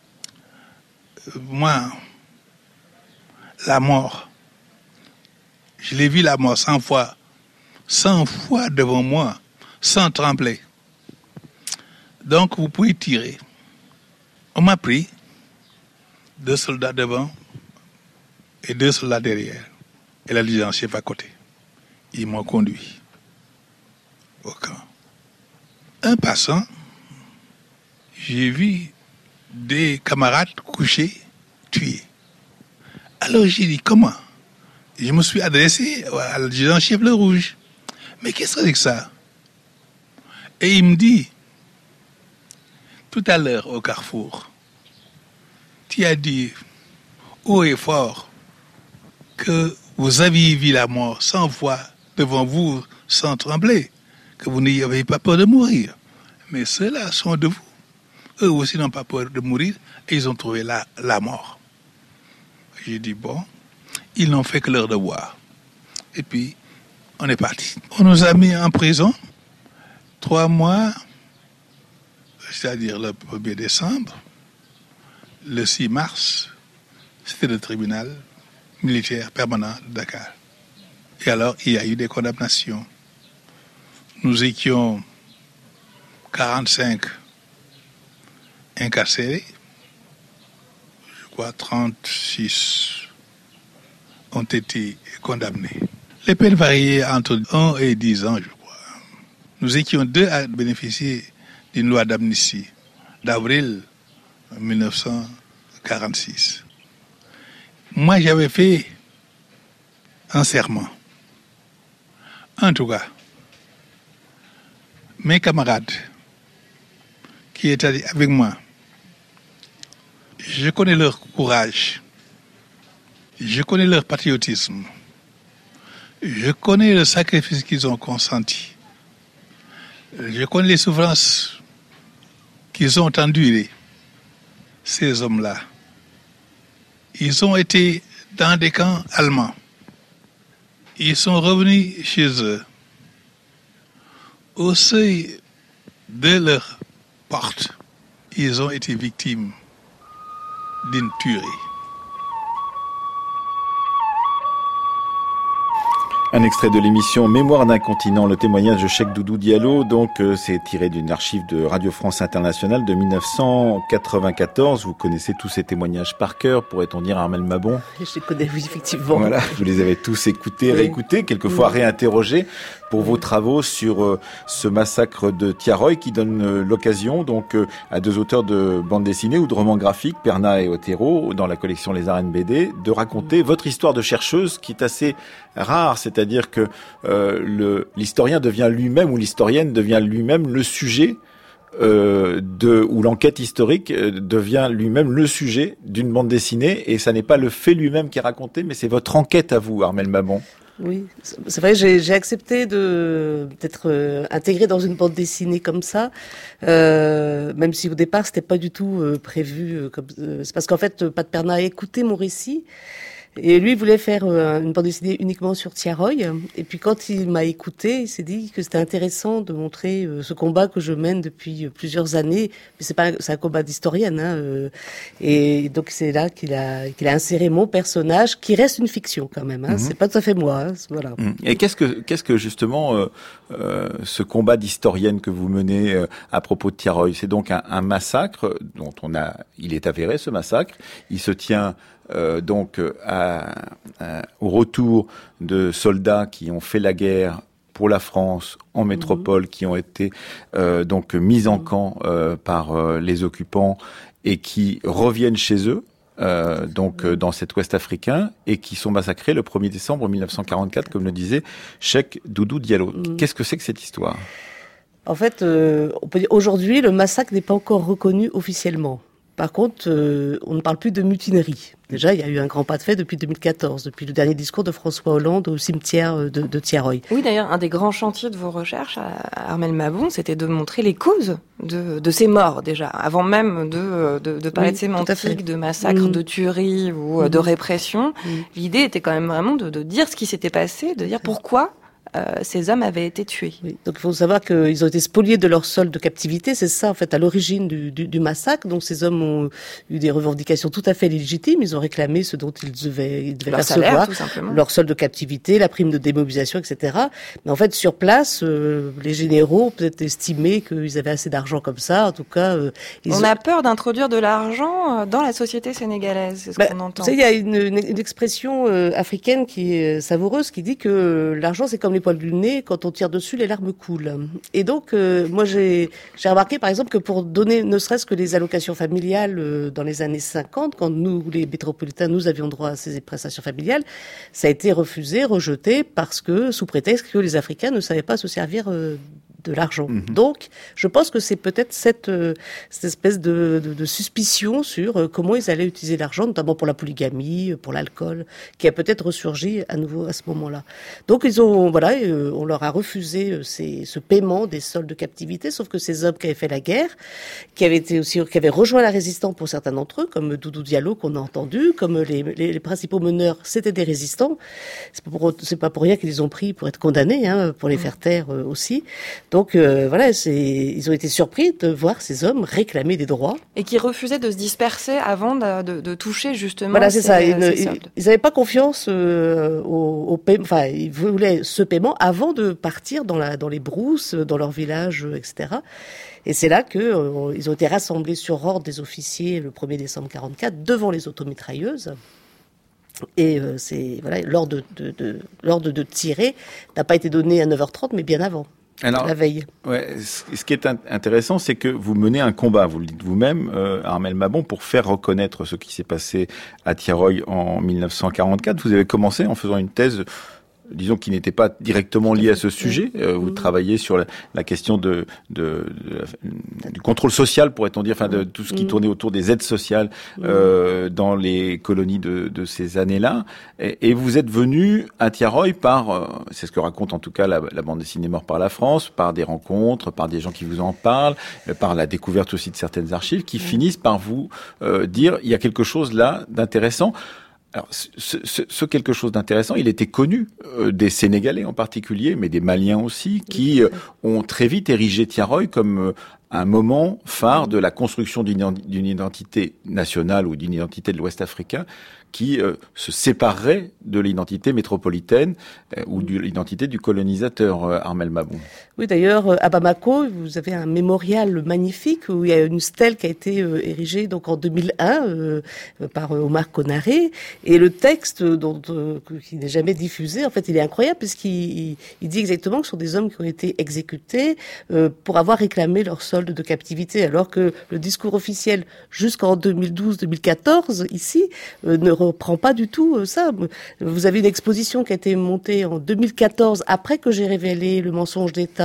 moi, la mort, je l'ai vu la mort 100 fois devant moi, sans trembler. Donc, vous pouvez tirer. On m'a pris 2 soldats devant et 2 soldats derrière. Et l'adjudant-chef à côté. Ils m'ont conduit au camp. Un passant, j'ai vu des camarades couchés, tués. Alors j'ai dit, comment? Je me suis adressé à l'adjudant-chef le Rouge. Mais qu'est-ce que c'est que ça? Et il me dit, tout à l'heure au carrefour, tu as dit haut et fort que vous aviez vu la mort 100 fois devant vous sans trembler, que vous n'avez pas peur de mourir. Mais ceux-là sont de vous. Eux aussi n'ont pas peur de mourir et ils ont trouvé la mort. J'ai dit, bon, ils n'ont fait que leur devoir. Et puis, on est parti. On nous a mis en prison 3 mois c'est-à-dire le 1er décembre, le 6 mars, c'était le tribunal militaire permanent de Dakar. Et alors, il y a eu des condamnations. Nous étions 45 incarcérés. Je crois 36 ont été condamnés. Les peines variaient entre 1 et 10 ans, je crois. Nous étions 2 à bénéficier d'une loi d'amnistie d'avril 1946. Moi, j'avais fait un serment. En tout cas, mes camarades qui étaient avec moi, je connais leur courage, je connais leur patriotisme, je connais le sacrifice qu'ils ont consenti, je connais les souffrances qu'ils ont endurées, ces hommes-là. Ils ont été dans des camps allemands. Ils sont revenus chez eux. Au seuil de leur porte, ils ont été victimes d'une tuerie. Un extrait de l'émission Mémoire d'un continent, le témoignage de Cheikh Doudou Diallo. Donc, c'est tiré d'une archive de Radio France Internationale de 1994. Vous connaissez tous ces témoignages par cœur, pourrait-on dire, Armelle Mabon? Je les connais, oui, effectivement. Voilà, vous les avez tous écoutés, réécoutés, quelquefois réinterrogés pour vos travaux sur ce massacre de Tiaroy qui donne l'occasion donc à 2 auteurs de bande dessinée ou de romans graphiques, Perna et Otero, dans la collection Les Arènes BD, de raconter votre histoire de chercheuse qui est assez rare, c'est-à-dire que l'historien devient lui-même ou l'historienne devient lui-même le sujet ou l'enquête historique devient lui-même le sujet d'une bande dessinée, et ça n'est pas le fait lui-même qui est raconté, mais c'est votre enquête à vous, Armelle Mabon. Oui, c'est vrai, j'ai accepté d'être intégrée dans une bande dessinée comme ça, même si au départ c'était pas du tout prévu. C'est parce qu'en fait, Pat Perna a écouté mon récit. Et lui, il voulait faire une bande dessinée uniquement sur Tiaroy. Et puis quand il m'a écouté, il s'est dit que c'était intéressant de montrer ce combat que je mène depuis plusieurs années. Mais c'est un combat d'historienne, hein. Et donc c'est là qu'il a inséré mon personnage, qui reste une fiction quand même. Hein. C'est pas tout à fait moi. Hein. Voilà. Et qu'est-ce que justement ce combat d'historienne que vous menez à propos de Tiaroy? C'est donc un massacre dont il est avéré, ce massacre. Il se tient donc au retour de soldats qui ont fait la guerre pour la France en métropole, qui ont été donc mis en camp par les occupants et qui reviennent chez eux. Dans cet ouest africain, et qui sont massacrés le 1er décembre 1944, comme le disait Cheikh Doudou Diallo. Qu'est-ce que c'est que cette histoire? En fait, on peut dire aujourd'hui, le massacre n'est pas encore reconnu officiellement. Par contre, on ne parle plus de mutinerie. Déjà, il y a eu un grand pas de fait depuis 2014, depuis le dernier discours de François Hollande au cimetière de Tiaroy. Oui, d'ailleurs, un des grands chantiers de vos recherches, à Armelle Mabon, c'était de montrer les causes de ces morts, déjà, avant même de parler de sémantique, de massacres, de tueries ou de répression. L'idée était quand même vraiment de dire ce qui s'était passé, de dire pourquoi ces hommes avaient été tués. Oui. Donc il faut savoir qu'ils ont été spoliés de leur sol de captivité, c'est ça en fait à l'origine du massacre. Donc ces hommes ont eu des revendications tout à fait légitimes, ils ont réclamé ce dont ils devaient percevoir, leur sol de captivité, la prime de démobilisation, etc. Mais en fait sur place, les généraux peut-être estimaient qu'ils avaient assez d'argent comme ça. En tout cas, on a peur d'introduire de l'argent dans la société sénégalaise, c'est ce qu'on entend. Vous savez, il y a une expression africaine qui est savoureuse, qui dit que l'argent c'est comme les poils du nez, quand on tire dessus, les larmes coulent. Et donc, moi, j'ai remarqué, par exemple, que pour donner ne serait-ce que les allocations familiales dans les années 50, quand nous, les métropolitains, nous avions droit à ces prestations familiales, ça a été refusé, rejeté, parce que, sous prétexte que les Africains ne savaient pas se servir de l'argent. Donc, je pense que c'est peut-être cette espèce de suspicion sur comment ils allaient utiliser l'argent, notamment pour la polygamie, pour l'alcool, qui a peut-être ressurgi à nouveau à ce moment-là. Donc, on leur a refusé ce paiement des soldes de captivité, sauf que ces hommes qui avaient fait la guerre, qui avaient rejoint la résistance pour certains d'entre eux, comme Doudou Diallo qu'on a entendu, comme les principaux meneurs, c'était des résistants. C'est pas pour rien qu'ils les ont pris pour être condamnés, pour les faire taire aussi. Donc voilà, ils ont été surpris de voir ces hommes réclamer des droits. Et qui refusaient de se disperser avant de toucher justement. Voilà, c'est ça. Ils soldes. n'avaient pas confiance au paiement. Enfin, ils voulaient ce paiement avant de partir dans les brousses, dans leur village, etc. Et c'est là que ils ont été rassemblés sur ordre des officiers le 1er décembre 1944 devant les automitrailleuses. Et l'ordre de tirer n'a pas été donné à 9h30, mais bien avant. Alors, la veille. Ouais, ce qui est intéressant, c'est que vous menez un combat, vous le dites vous-même, Armelle Mabon, pour faire reconnaître ce qui s'est passé à Thiaroye en 1944. Vous avez commencé en faisant une thèse, disons, qui n'était pas directement liée à ce sujet. Vous travaillez sur la question du contrôle social, pourrait-on dire, enfin de tout ce qui tournait autour des aides sociales dans les colonies de ces années-là. Et vous êtes venu à Thiaroye par, c'est ce que raconte en tout cas la bande dessinée Mort par la France, par des rencontres, par des gens qui vous en parlent, par la découverte aussi de certaines archives, qui finissent par vous dire il y a quelque chose là d'intéressant. Alors, ce quelque chose d'intéressant, il était connu des Sénégalais en particulier, mais des Maliens aussi, qui ont très vite érigé Thiaroye comme un moment phare de la construction d'une identité nationale ou d'une identité de l'Ouest africain qui se séparerait de l'identité métropolitaine ou de l'identité du colonisateur, Armelle Mabon. Oui, d'ailleurs, à Bamako, vous avez un mémorial magnifique où il y a une stèle qui a été érigée donc en 2001 par Omar Konaré. Et le texte qui n'est jamais diffusé, en fait, il est incroyable puisqu'il dit exactement que ce sont des hommes qui ont été exécutés pour avoir réclamé leur solde de captivité, alors que le discours officiel jusqu'en 2012-2014 ici ne reprend pas du tout ça. Vous avez une exposition qui a été montée en 2014 après que j'ai révélé le mensonge d'État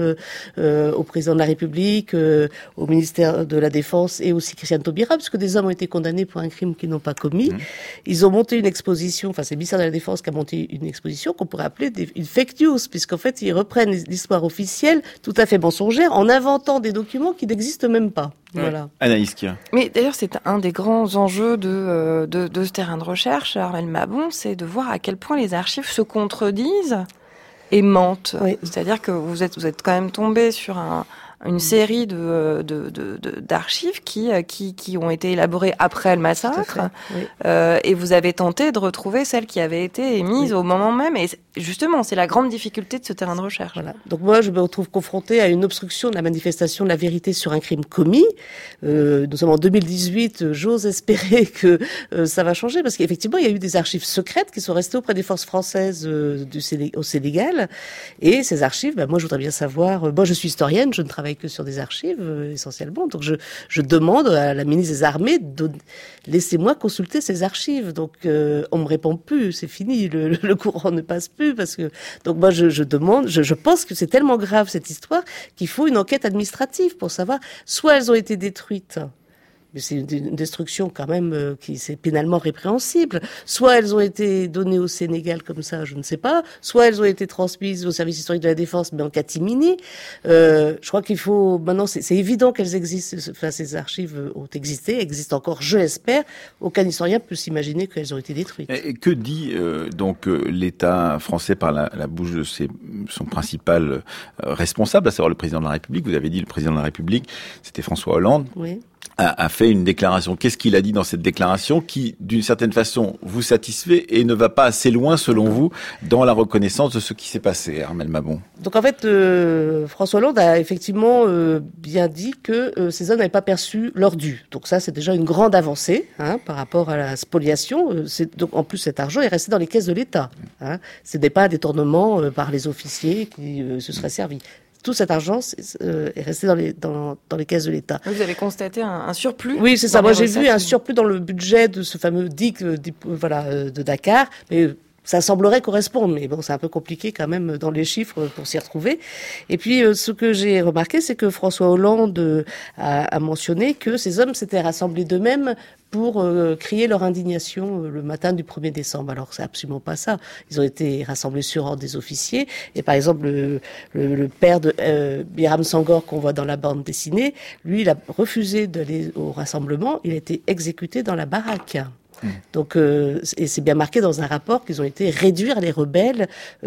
au président de la République, au ministère de la Défense et aussi Christiane Taubira, puisque des hommes ont été condamnés pour un crime qu'ils n'ont pas commis. Ils ont monté une exposition, enfin c'est le ministère de la Défense qui a monté une exposition qu'on pourrait appeler une fake news, puisqu'en fait ils reprennent l'histoire officielle tout à fait mensongère en inventant des documents qui n'existent même pas. Voilà. Anaïs Kia. Mais d'ailleurs, c'est un des grands enjeux de ce terrain de recherche, Armelle Mabon, c'est de voir à quel point les archives se contredisent et mentent. Oui. C'est-à-dire que vous êtes quand même tombé sur une série d'archives qui ont été élaborées après le massacre, oui. Et vous avez tenté de retrouver celles qui avaient été émises au moment même. Et justement, c'est la grande difficulté de ce terrain de recherche. Voilà. Donc moi, je me retrouve confrontée à une obstruction de la manifestation de la vérité sur un crime commis. Nous sommes en 2018. J'ose espérer que ça va changer, parce qu'effectivement, il y a eu des archives secrètes qui sont restées auprès des forces françaises au Sénégal. Et ces archives, moi, je voudrais bien savoir. Moi, je suis historienne, je ne travaille que sur des archives essentiellement. Donc je demande à la ministre des Armées laissez-moi consulter ces archives. Donc on me répond plus, c'est fini, le courant ne passe plus parce que donc moi je demande, je pense que c'est tellement grave cette histoire qu'il faut une enquête administrative pour savoir soit elles ont été détruites. Mais c'est une destruction quand même qui c'est pénalement répréhensible. Soit elles ont été données au Sénégal comme ça, je ne sais pas. Soit elles ont été transmises au service historique de la défense, mais en catimini. Je crois qu'il faut maintenant, c'est évident qu'elles existent. Enfin, ces archives ont existent encore, je l'espère. Aucun historien peut s'imaginer qu'elles ont été détruites. Et que dit donc l'État français par la bouche de son principal responsable, à savoir le président de la République? Vous avez dit le président de la République, c'était François Hollande. Oui. A fait une déclaration. Qu'est-ce qu'il a dit dans cette déclaration qui, d'une certaine façon, vous satisfait et ne va pas assez loin, selon vous, dans la reconnaissance de ce qui s'est passé, Armelle Mabon? Donc en fait, François Hollande a effectivement bien dit que ces hommes n'avaient pas perçu leur dû. Donc ça, c'est déjà une grande avancée par rapport à la spoliation. Donc en plus, cet argent est resté dans les caisses de l'État. Ce n'est pas un détournement par les officiers qui se seraient servis. Tout cet argent est resté dans les caisses de l'État. Vous avez constaté un surplus? Oui, c'est ça. Moi, j'ai vu un surplus dans le budget de ce fameux DIC de Dakar, mais ça semblerait correspondre, mais bon, c'est un peu compliqué quand même dans les chiffres pour s'y retrouver. Et puis, ce que j'ai remarqué, c'est que François Hollande a mentionné que ces hommes s'étaient rassemblés d'eux-mêmes pour crier leur indignation le matin du 1er décembre. Alors, c'est absolument pas ça. Ils ont été rassemblés sur ordre des officiers. Et par exemple, le père de Biram Sangor, qu'on voit dans la bande dessinée, lui, il a refusé d'aller au rassemblement. Il a été exécuté dans la baraque. Donc, et c'est bien marqué dans un rapport qu'ils ont été réduire les rebelles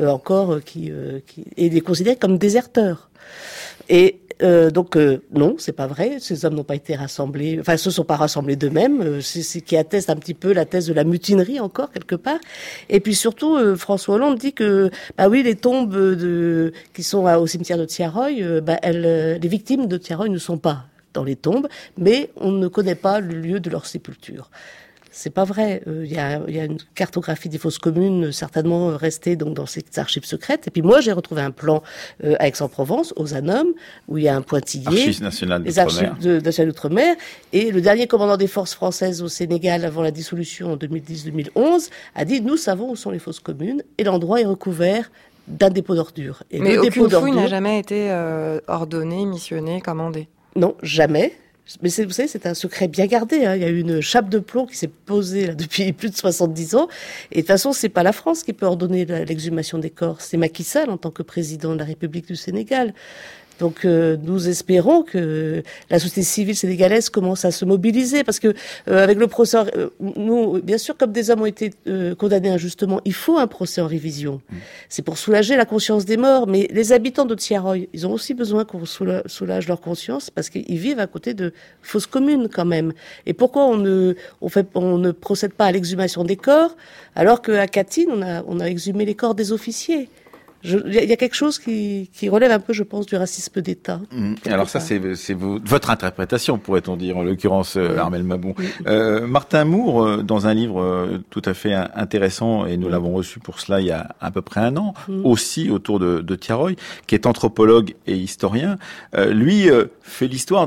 et les considérer comme déserteurs. Et donc non, c'est pas vrai. Ces hommes n'ont pas été rassemblés, enfin, se sont pas rassemblés d'eux-mêmes. C'est ce qui atteste un petit peu la thèse de la mutinerie encore quelque part. Et puis surtout, François Hollande dit que, bah oui, les tombes qui sont au cimetière de Thiaroye, les victimes de Thiaroye ne sont pas dans les tombes, mais on ne connaît pas le lieu de leur sépulture. C'est pas vrai. Il y a une cartographie des fosses communes certainement restée donc dans ces archives secrètes. Et puis moi, j'ai retrouvé un plan à Aix-en-Provence, aux Annonmes, où il y a un pointillé. Archives nationales d'outre-mer. Les archives nationales d'outre-mer. Et le dernier commandant des forces françaises au Sénégal avant la dissolution en 2010-2011 a dit: nous savons où sont les fosses communes et l'endroit est recouvert d'un dépôt d'ordures. Et mais le aucune dépôt fouille d'ordures n'a jamais été ordonnée, missionnée, commandée. Non, jamais. Mais vous savez, c'est un secret bien gardé. Hein. Il y a eu une chape de plomb qui s'est posée là depuis plus de 70 ans. Et de toute façon, c'est pas la France qui peut ordonner l'exhumation des corps. C'est Macky Sall en tant que président de la République du Sénégal. Donc nous espérons que la société civile sénégalaise commence à se mobiliser, parce que avec le procès, nous, bien sûr, comme des hommes ont été condamnés injustement, il faut un procès en révision. C'est pour soulager la conscience des morts, mais les habitants de Thiaroye, ils ont aussi besoin qu'on soulage leur conscience, parce qu'ils vivent à côté de fosses communes quand même. Et pourquoi on ne procède pas à l'exhumation des corps, alors qu'à Katyn, on a exhumé les corps des officiers? Il y a quelque chose qui relève un peu, je pense, du racisme d'État. Alors ça, c'est votre interprétation, pourrait-on dire, en l'occurrence, Armelle Mabon. Martin Moore, dans un livre tout à fait intéressant, et nous l'avons reçu pour cela il y a à peu près un an, aussi autour de Thiaroye, qui est anthropologue et historien, lui fait l'histoire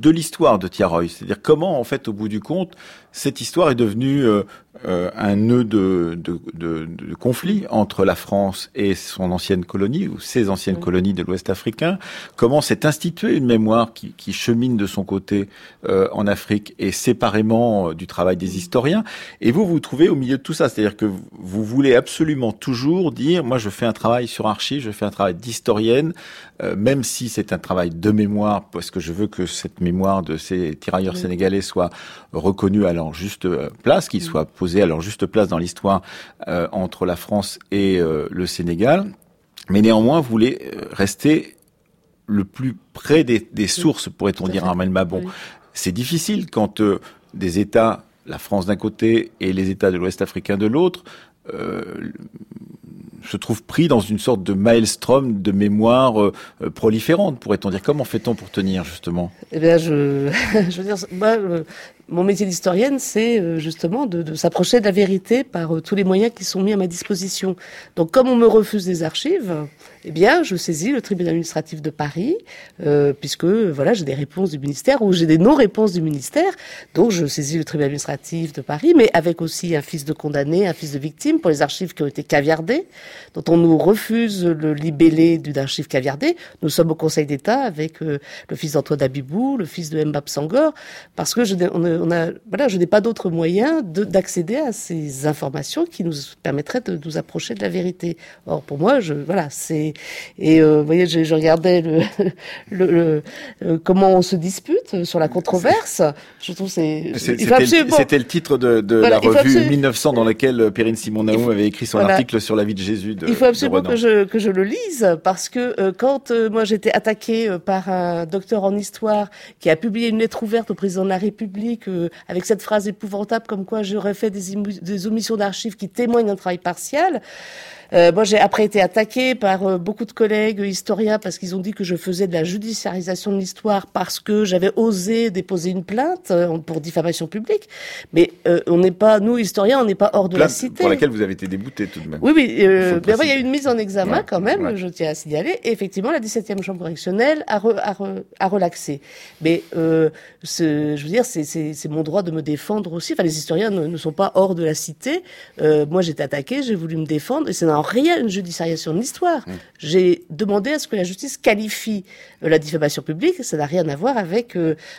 de Thiaroye. C'est-à-dire comment, en fait, au bout du compte, cette histoire est devenue un nœud de conflit entre la France et son ancienne colonie, ou ses anciennes colonies de l'Ouest africain. Comment s'est instituée une mémoire qui chemine de son côté en Afrique et séparément du travail des historiens. Et vous vous trouvez au milieu de tout ça. C'est-à-dire que vous voulez absolument toujours dire, moi je fais un travail sur archives, je fais un travail d'historienne, même si c'est un travail de mémoire, parce que je veux que cette mémoire de ces tirailleurs sénégalais soit reconnue à leur juste place, qu'il soit posé à leur juste place dans l'histoire entre la France et le Sénégal. Mais néanmoins, vous voulez rester le plus près des sources, pourrait-on dire, Armelle Mabon. C'est difficile quand des États, la France d'un côté et les États de l'Ouest africain de l'autre, se trouvent pris dans une sorte de maelstrom de mémoire proliférante, pourrait-on dire. Comment fait-on pour tenir, justement? Eh bien, je veux dire, moi, mon métier d'historienne, c'est justement de s'approcher de la vérité par tous les moyens qui sont mis à ma disposition. Donc, comme on me refuse des archives, eh bien, je saisis le tribunal administratif de Paris, puisque voilà, j'ai des réponses du ministère ou j'ai des non-réponses du ministère. Donc, je saisis le tribunal administratif de Paris, mais avec aussi un fils de condamné, un fils de victime pour les archives qui ont été caviardées, dont on nous refuse le libellé d'une archive caviardée. Nous sommes au Conseil d'État avec le fils d'Antoine Abibou, le fils de Mbap Sangor, parce que je n'ai pas d'autre moyen d'accéder à ces informations qui nous permettraient de nous approcher de la vérité. Or, pour moi, vous voyez, je regardais comment on se dispute sur la controverse. Je trouve c'était le titre de la revue 1900 dans laquelle Perrine Simon-Naoum avait écrit son article sur la vie de Jésus. Il faut absolument que je le lise, parce que quand moi j'étais attaquée par un docteur en histoire qui a publié une lettre ouverte au président de la République avec cette phrase épouvantable comme quoi j'aurais fait des omissions d'archives qui témoignent d'un travail partial. Moi, j'ai après été attaquée par beaucoup de collègues historiens parce qu'ils ont dit que je faisais de la judiciarisation de l'histoire parce que j'avais osé déposer une plainte pour diffamation publique. Mais on n'est pas, nous historiens, on n'est pas hors de la cité. Pour laquelle vous avez été débouté tout de même. Oui, il y a eu une mise en examen quand même, je tiens à signaler. Et effectivement, la 17e chambre correctionnelle a relaxé. Mais je veux dire, c'est mon droit de me défendre aussi. Enfin, les historiens ne sont pas hors de la cité. Moi, j'étais attaquée, j'ai voulu me défendre, et c'est normal en rien une judiciarisation de l'histoire. J'ai demandé à ce que la justice qualifie la diffamation publique. Ça n'a rien à voir avec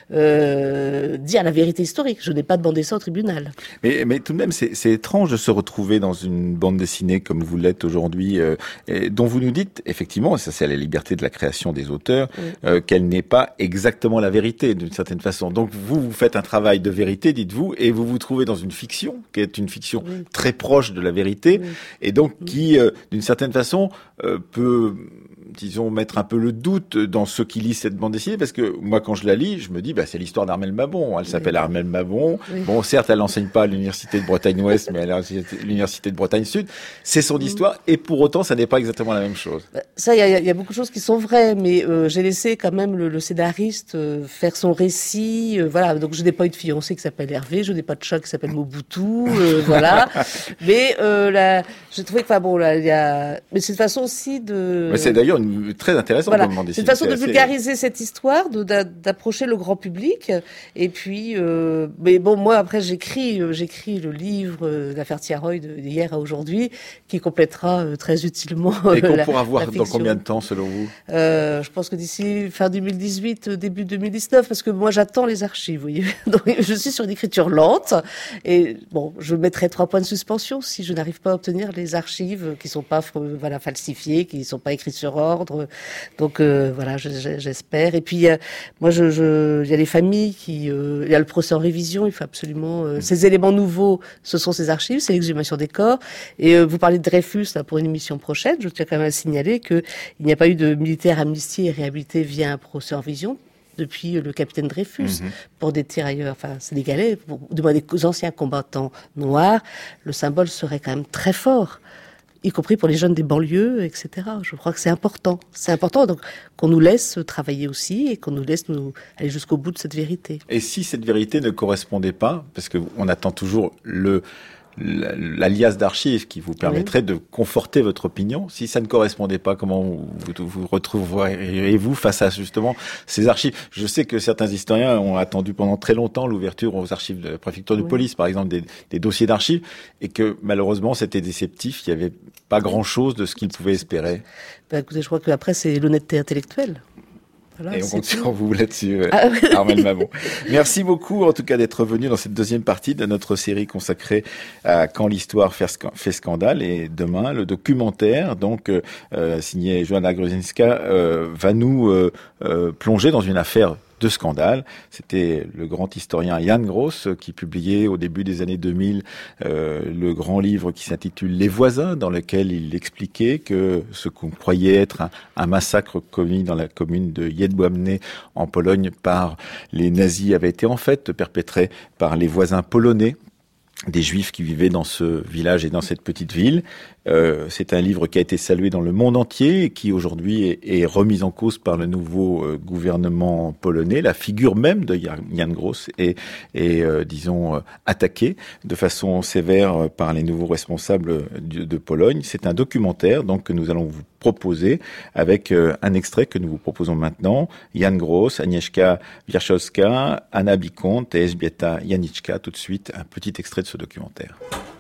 dire la vérité historique. Je n'ai pas demandé ça au tribunal. Mais tout de même, c'est étrange de se retrouver dans une bande dessinée comme vous l'êtes aujourd'hui, dont vous nous dites, effectivement, et ça c'est à la liberté de la création des auteurs, qu'elle n'est pas exactement la vérité, d'une certaine façon. Donc vous faites un travail de vérité, dites-vous, et vous vous trouvez dans une fiction, qui est une fiction très proche de la vérité, et donc qui, d'une certaine façon, peut, disons, mettre un peu le doute dans ceux qui lisent cette bande dessinée, parce que moi, quand je la lis, je me dis, c'est l'histoire d'Armelle Mabon. Elle s'appelle Armelle Mabon. Bon, certes, elle n'enseigne pas à l'université de Bretagne-Ouest, mais elle est à l'université de Bretagne-Sud. C'est son histoire, et pour autant, ça n'est pas exactement la même chose. Ça, il y a beaucoup de choses qui sont vraies, mais j'ai laissé quand même le scénariste faire son récit. Voilà, donc je n'ai pas eu de fiancé qui s'appelle Hervé, je n'ai pas de chat qui s'appelle Mobutu, voilà. Mais j'ai trouvé que, enfin bon, là, il y a. Mais c'est une façon aussi de. Mais c'est d'ailleurs très intéressant comme bande dessinée. C'est une façon de vulgariser cette histoire, d'approcher le grand public. Et puis, mais bon, moi après j'écris le livre l'affaire Tiaroy d'hier à aujourd'hui, qui complétera très utilement. Et qu'on pourra voir dans combien de temps, selon vous? Je pense que d'ici fin 2018, début 2019, parce que moi j'attends les archives. Vous voyez, donc je suis sur une écriture lente. Et bon, je mettrai 3 points de suspension si je n'arrive pas à obtenir les archives qui sont pas falsifiées, qui sont pas écrites sur ordre. Donc voilà, j'espère. Et puis moi, il y a les familles il y a le procès en révision. Il faut absolument ces éléments nouveaux. Ce sont ces archives, c'est l'exhumation des corps. Et vous parlez de Dreyfus là pour une émission prochaine. Je tiens quand même à signaler que il n'y a pas eu de militaire amnistié et réhabilité via un procès en révision depuis le capitaine Dreyfus, pour des tirailleurs, sénégalais, pour des anciens combattants noirs, le symbole serait quand même très fort, y compris pour les jeunes des banlieues, etc. Je crois que c'est important. C'est important donc qu'on nous laisse travailler aussi et qu'on nous laisse aller jusqu'au bout de cette vérité. Et si cette vérité ne correspondait pas, parce que on attend toujours l'alias d'archives qui vous permettrait de conforter votre opinion. Si ça ne correspondait pas, comment vous retrouveriez-vous face à justement ces archives? Je sais que certains historiens ont attendu pendant très longtemps l'ouverture aux archives de la préfecture de police, par exemple, des dossiers d'archives, et que malheureusement c'était déceptif. Il n'y avait pas grand-chose de ce qu'ils pouvaient espérer. Écoutez, je crois que après c'est l'honnêteté intellectuelle. Voilà, et on compte sur vous là-dessus, Armelle Mabon. Merci beaucoup, en tout cas, d'être venu dans cette deuxième partie de notre série consacrée à Quand l'histoire fait scandale. Et demain, le documentaire, donc signé Joanna Gruzinska, va nous plonger dans une affaire de scandale. C'était le grand historien Jan Gross qui publiait au début des années 2000 le grand livre qui s'intitule Les voisins, dans lequel il expliquait que ce qu'on croyait être un massacre commis dans la commune de Jedwabne en Pologne par les nazis avait été en fait perpétré par les voisins polonais, des Juifs qui vivaient dans ce village et dans cette petite ville. C'est un livre qui a été salué dans le monde entier et qui aujourd'hui est remis en cause par le nouveau gouvernement polonais. La figure même de Jan Gross est disons, attaquée de façon sévère par les nouveaux responsables de Pologne. C'est un documentaire donc que nous allons vous proposer avec un extrait que nous vous proposons maintenant. Jan Gross, Agnieszka Wierchowska, Anna Bicont et Elżbieta Janicka. Tout de suite, un petit extrait de ce documentaire.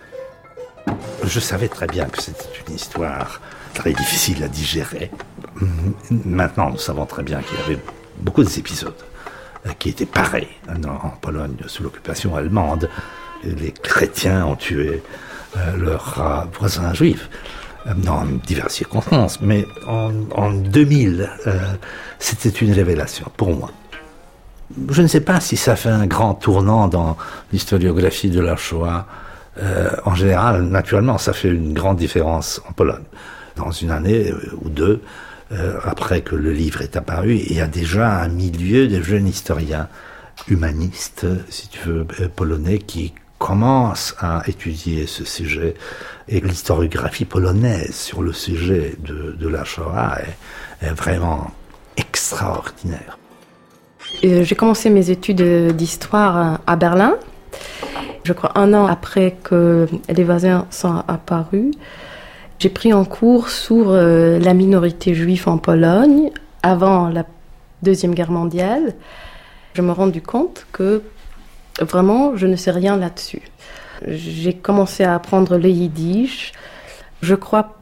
Je savais très bien que c'était une histoire très difficile à digérer. Maintenant, nous savons très bien qu'il y avait beaucoup d'épisodes qui étaient pareils en Pologne sous l'occupation allemande. Les chrétiens ont tué leurs voisins juifs dans diverses circonstances. Mais en 2000, c'était une révélation pour moi. Je ne sais pas si ça fait un grand tournant dans l'historiographie de la Shoah. En général, naturellement, ça fait une grande différence en Pologne. Dans une année ou deux, après que le livre est apparu, il y a déjà un milieu de jeunes historiens humanistes, si tu veux, polonais, qui commencent à étudier ce sujet. Et l'historiographie polonaise sur le sujet de la Shoah est vraiment extraordinaire. J'ai commencé mes études d'histoire à Berlin. Je crois 1 an après que les voisins sont apparus, j'ai pris un cours sur la minorité juive en Pologne avant la Deuxième Guerre mondiale. Je me suis rendu compte que vraiment je ne sais rien là-dessus. J'ai commencé à apprendre le yiddish. Je crois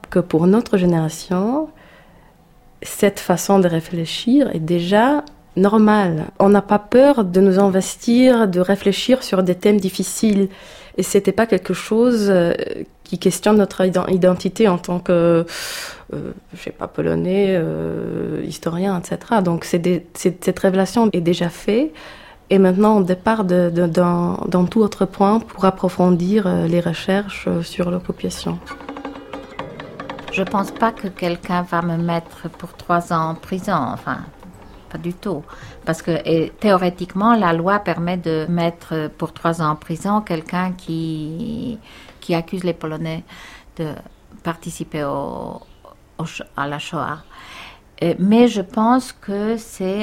que pour notre génération, cette façon de réfléchir est déjà normale. On n'a pas peur de nous investir, de réfléchir sur des thèmes difficiles. Et c'était pas quelque chose qui questionne notre identité en tant que, polonais, historien, etc. Donc cette révélation est déjà faite. Et maintenant, on départ dans tout autre point pour approfondir les recherches sur l'occupation. Je ne pense pas que quelqu'un va me mettre pour 3 ans en prison, enfin, pas du tout. Parce que théoriquement, la loi permet de mettre pour 3 ans en prison quelqu'un qui accuse les Polonais de participer à la Shoah. Mais je pense que c'est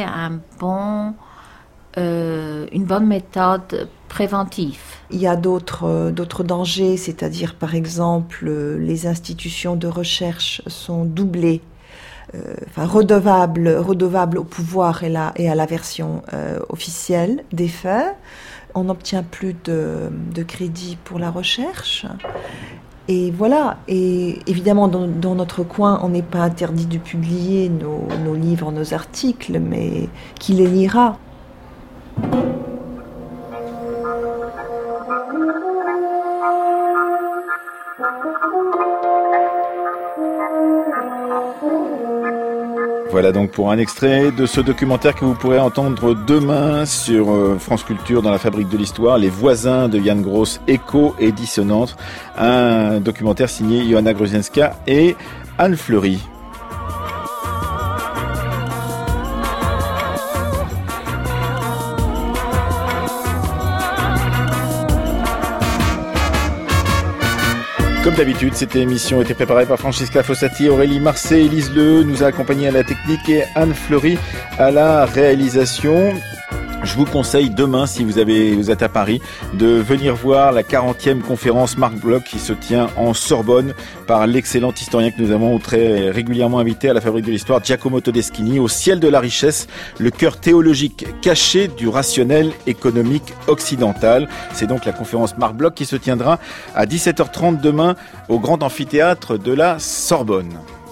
une bonne méthode préventive. Il y a d'autres dangers, c'est-à-dire par exemple les institutions de recherche sont doublées, redevables au pouvoir et à la version officielle des faits. On n'obtient plus de crédit pour la recherche. Et voilà, et évidemment dans notre coin, on n'est pas interdit de publier nos livres, nos articles, mais qui les lira ? Voilà donc pour un extrait de ce documentaire que vous pourrez entendre demain sur France Culture dans la Fabrique de l'Histoire, Les voisins de Jan Gross, écho et dissonance, un documentaire signé Johanna Gruzienska et Anne Fleury. Comme d'habitude, cette émission était préparée par Francesca Fossati, Aurélie Marcet, Élise Leheux nous a accompagnés à la technique et Anne Fleury à la réalisation. Je vous conseille demain, si vous êtes à Paris, de venir voir la 40e conférence Marc Bloch qui se tient en Sorbonne par l'excellent historien que nous avons très régulièrement invité à la Fabrique de l'Histoire, Giacomo Todeschini, Au ciel de la richesse, le cœur théologique caché du rationnel économique occidental. C'est donc la conférence Marc Bloch qui se tiendra à 17h30 demain au Grand Amphithéâtre de la Sorbonne.